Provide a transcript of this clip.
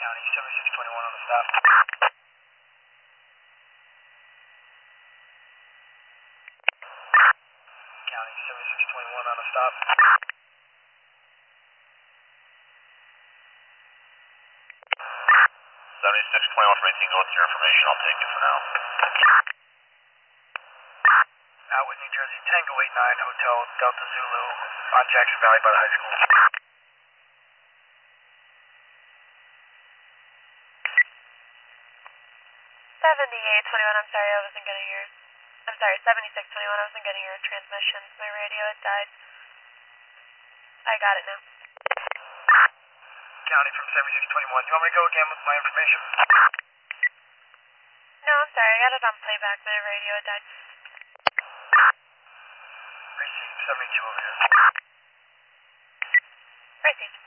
County 7621 on the stop. County 7621 on the stop. 7621 from 18, go with your information, I'll take it for now. Out with New Jersey, Tango 89, Hotel Delta Zulu, on Jackson Valley by the high school. 7821, I'm sorry, I wasn't getting your... I'm sorry, 7621, I wasn't getting your transmission. My radio had died. I got it now. County from 7621, do you want me to go again with my information? No, I'm sorry, I got it on playback. My radio had died. Received 72 over here. Received.